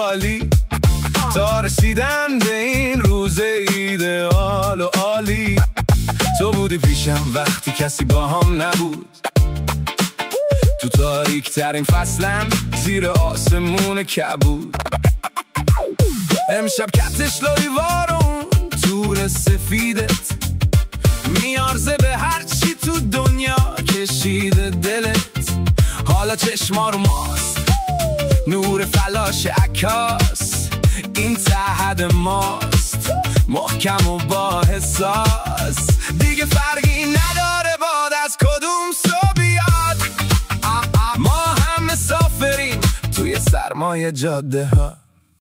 عالی تا رسیدن به این روز ایدئال و عالی. تو بودی پیشم وقتی کسی با هم نبود، تو تاریک ترین فصلم زیر آسمون کبود. امشب کتش لایوارون تور سفیدت میارزه به هرچی تو دنیا کشیده دلت. حالا چشما رو ماست، نور فلاش عکاس، این تحد ماست محکم و با حساس. دیگه فرقی نداره باد از کدوم سو بیاد، ما هم مسافریم توی سرمایه جاده ها.